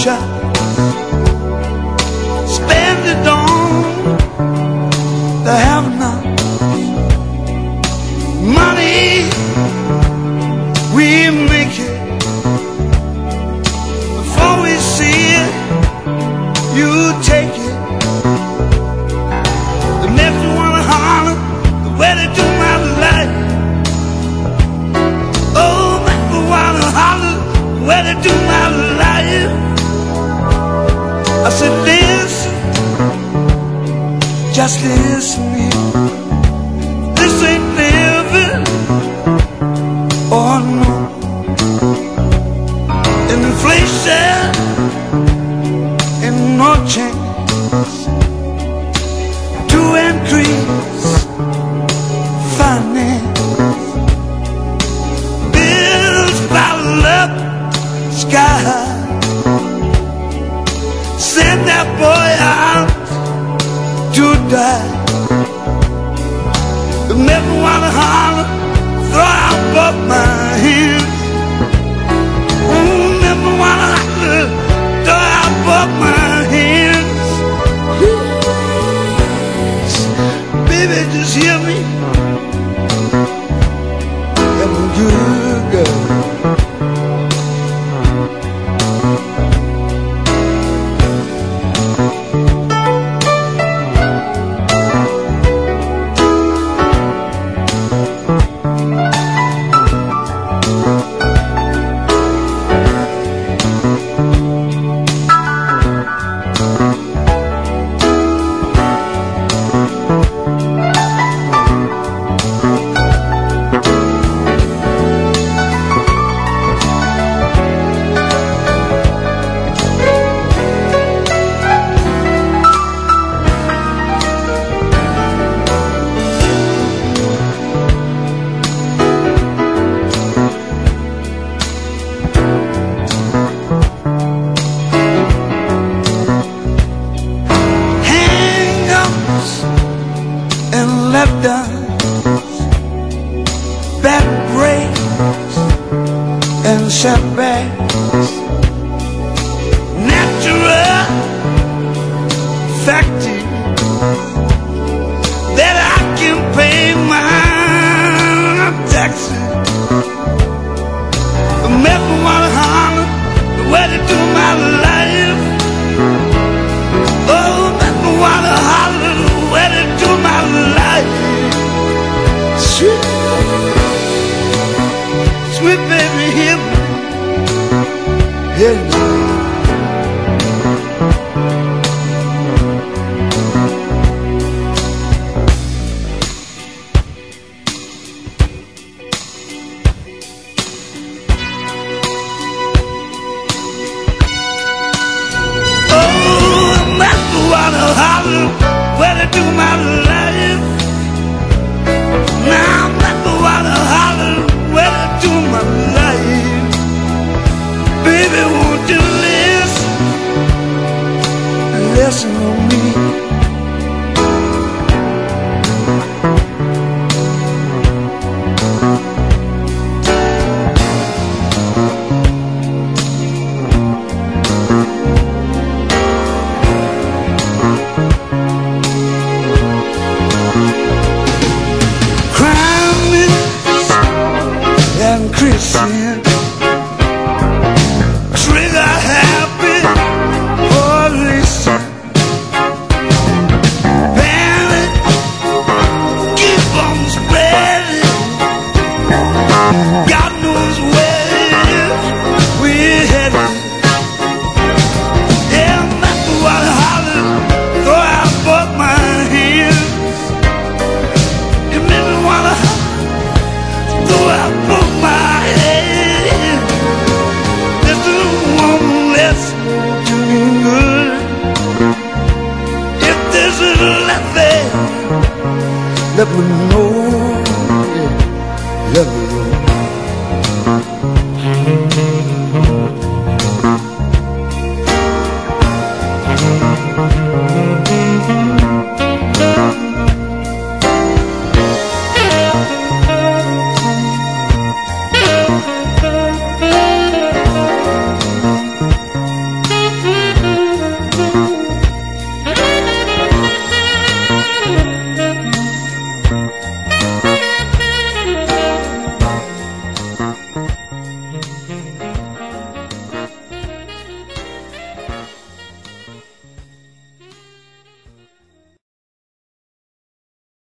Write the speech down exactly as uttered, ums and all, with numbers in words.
shot, spend it on the have-not. Money, we make it before we see it. You take it. The next one to holler the way they do my life. Oh, next one to holler the way they do my life. I said, listen, just listen here. This ain't living, oh no. Inflation and no chance to increase finance. Bills pile up sky high. Send that boy out to die. The never wanna holler, throw out both my hands. Mm, never wanna holler, throw out both my hands. Baby, just hear me. I'm a good girl. Back breaks and setbacks, natural factors that I can pay my taxes. Never wanna holler the way they do my life. Oh, never wanna holler the way they do my life. Sweet, sweet baby, hear me, hear me. Oh, never wanna holler where they do my life. Now I'm never wanna holler where they do my life. Baby, won't you listen, listen to me. Christian, trigger happy, or listen. Panic, keep on spreading. God knows where we're headed. Yeah, I'm not the one to holler, throw out both my hands. You make me wanna throw out both my let me